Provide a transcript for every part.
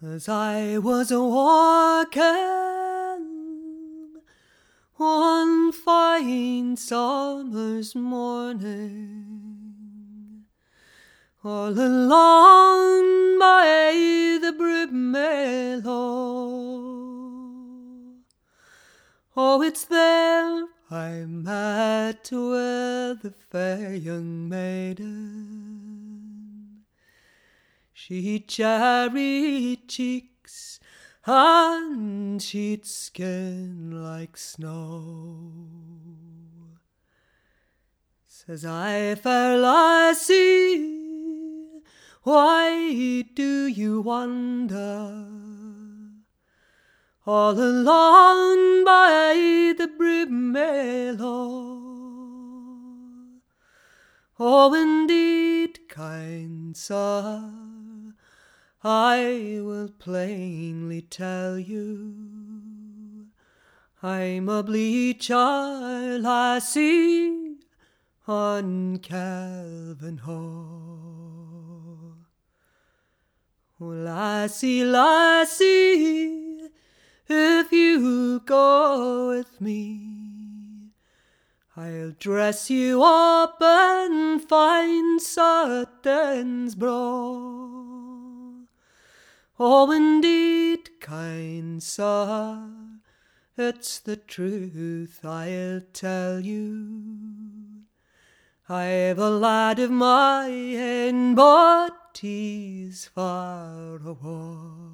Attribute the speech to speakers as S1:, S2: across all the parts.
S1: As I was walking one fine summer's morning, all along by the Broomielaw. Oh, it's there I met with a fair young maiden. She'd cherry cheeks and she'd skin like snow. Says I, fair lassie, why do you wander all along by the Broomielaw? Oh, indeed, kind sir, I will plainly tell you, I'm a bleacher lassie on Kelvinhaw. Oh, lassie, lassie, if you go with me, I'll dress you up in fine satins braw. Oh, indeed, kind sir, it's the truth I'll tell you. I've a lad of mine, but he's far awa'.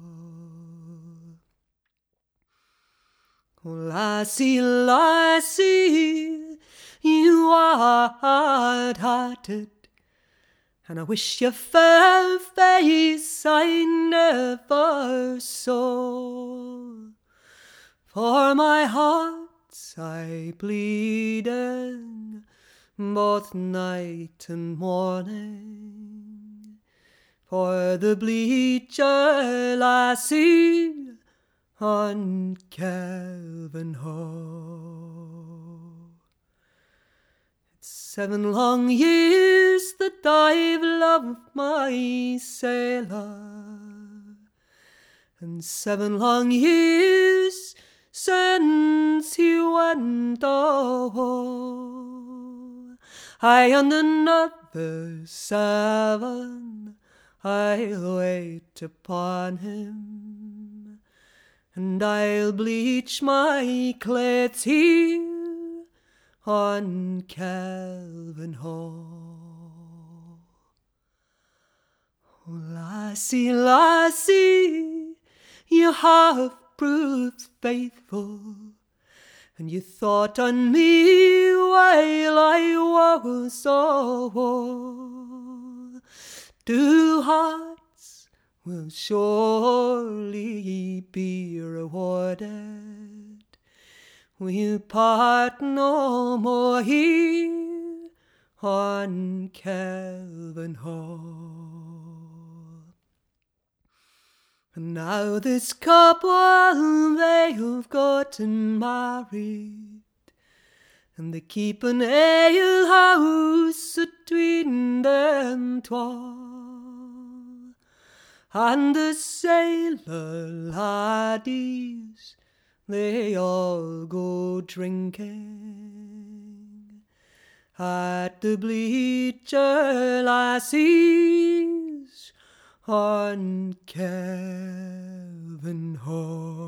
S1: Oh, lassie, lassie, you are hard-hearted, and I wish your fair face I never saw. For my heart's I bleeding both night and morning for the bleacher lassie on Kelvinhaw. It's 7 long years that I've loved my sailor, and 7 long years since he went awa'. Aye, and another 7 I'll wait upon him, and I'll bleach my clothes here on Kelvinhaw. Oh, lassie, lassie, you have proved faithful, and you thought on me while I was awa'. 2 hearts will surely be rewarded. We'll part no more here on Kelvinhaw. And now this couple, they've gotten married, and they keep an ale house atween them twa. And the sailor laddies, they all go drinking at the bleacher lassies on Kelvinhaw.